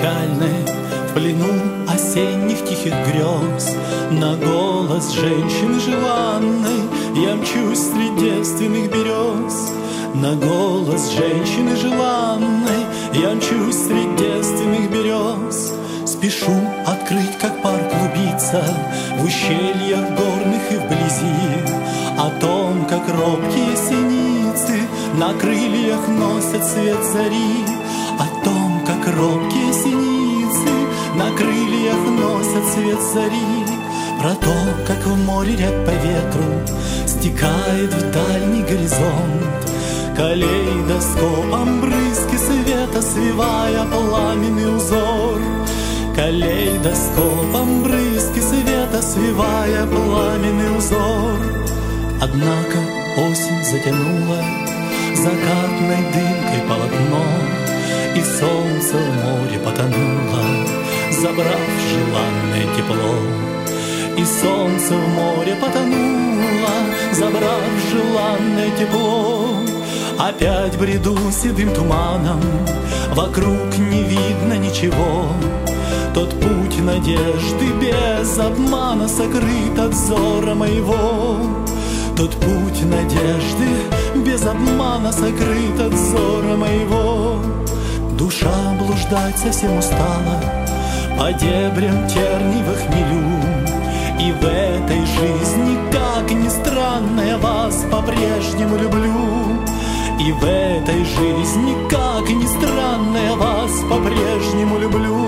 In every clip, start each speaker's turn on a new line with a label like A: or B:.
A: печальной, в плену осенних тихих грез. На голос женщины желанной я мчусь среди девственных берез. На голос женщины желанной я мчусь среди девственных берез. Спешу открыть, как пар клубится в ущельях горных и вблизи, о том, как робкие синицы на крыльях носят свет зари, о том, как робкие синицы на крыльях носят свет зари, про то, как в море рябь по ветру стекает в дальний горизонт, калейдоскопом брызги света свивая пламенный узор. Калейдоскопом брызги света свивая пламенный узор. Однако осень затянула закатной дымкой полотно, и солнце в море потонуло, забрав желанное тепло. И солнце в море потонуло, забрав желанное тепло. Опять бреду седым туманом, вокруг не видно ничего. Тот путь надежды без обмана сокрыт от взора моего. Тот путь надежды без обмана сокрыт от взора моего. Душа блуждать совсем устала по дебрям терний во хмелю, и в этой жизни, как ни странно, я вас по-прежнему люблю. И в этой жизни, как ни странно, я вас по-прежнему люблю.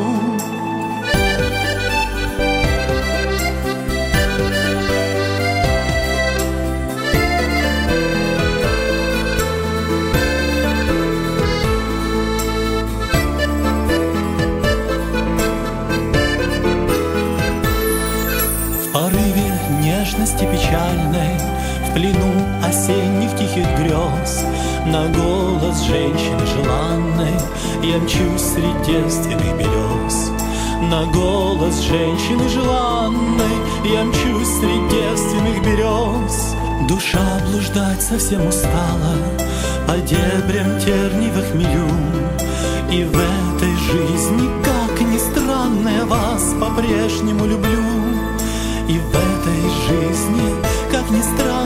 A: В порыве нежности печальной, в плену осенних тихих грез, на голос женщины желанной я мчусь среди девственных берез. На голос женщины желанной я мчусь среди девственных берез. Душа блуждать совсем устала по дебрям терний во хмелю, и в этой жизни, как ни странно, я вас по-прежнему люблю. И в этой жизни, как ни странно,